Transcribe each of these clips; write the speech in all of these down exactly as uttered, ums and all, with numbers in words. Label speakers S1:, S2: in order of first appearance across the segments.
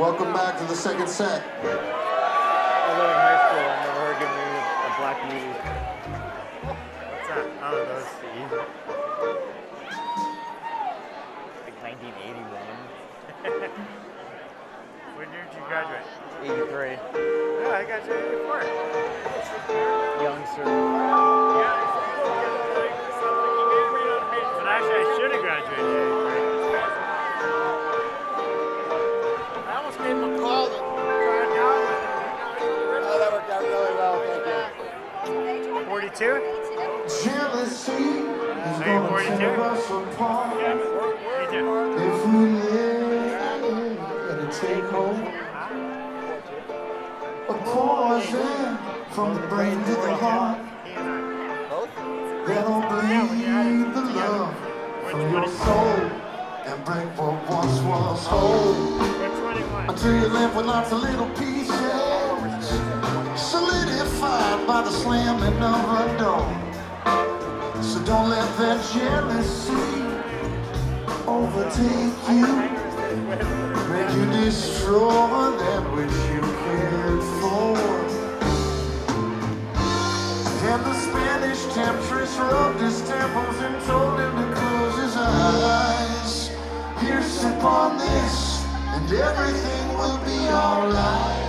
S1: Welcome back to the second set.
S2: Although in high school, I never heard give me a black beauty. What's that? Oh, those see. Like nineteen eighty-one. When did you graduate? eighty-three. Yeah, I graduated eighty-four. Youngster. Yeah, but actually, I should have graduated eighty-three.
S3: I almost gave him a call to try it out. Oh, that worked out really well, thank you.
S2: forty-two?
S1: Jealousy is
S2: Are you
S1: gonna
S2: forty-two?
S1: tear us apart.
S2: Yeah, me too.
S1: If we let it take hold. A poison from the brain to the heart. That'll bleed the love from your soul and break what once was whole. Until you're left with lots of little pieces, solidified by the slamming of a door. So don't let that jealousy overtake you, make you destroy that which you cared for. And the Spanish temptress rubbed his temples and told him to close his eyes. Here, sip on this, and everything will be alright.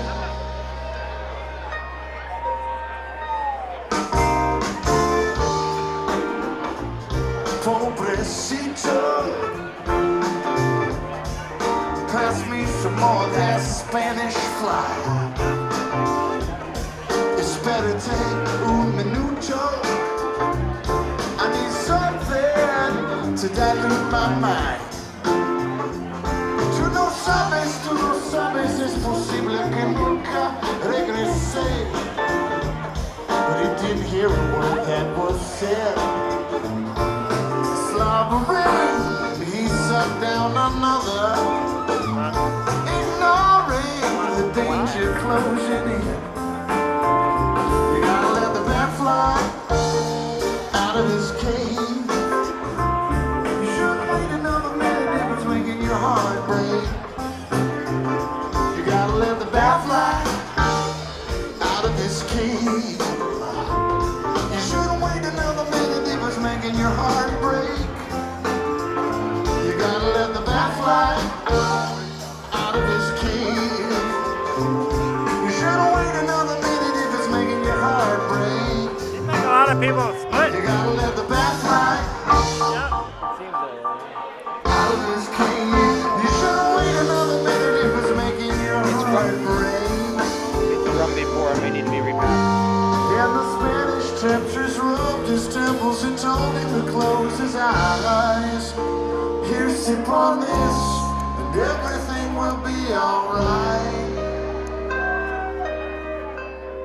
S1: Pobrecito, pass me some more of that Spanish fly. It's better take un minuto. I need something to dilute my mind. Tú no sabes, tú no sabes, es posible que nunca regrese. But he didn't hear a word that was said. Slobbering, he sat down another, ignoring the danger closing in. You gotta let the bat fly out of his cage. You shouldn't wait another minute if it's making your heart break. You gotta let the bat fly out of his cage. You shouldn't wait another minute if it's making your heart break. You gotta let the bat fly out of his cage. You shouldn't wait another minute if it's making your heart break.
S2: You make a lot of people split.
S1: You gotta let the bat fly out of his cage. You shouldn't wait another minute if it's making your heart break.
S2: It's from before, it may need to be repacked.
S1: And the Spanish temptress rubbed his temples and told him to close his eyes. Here, sip on this, and everything will be alright.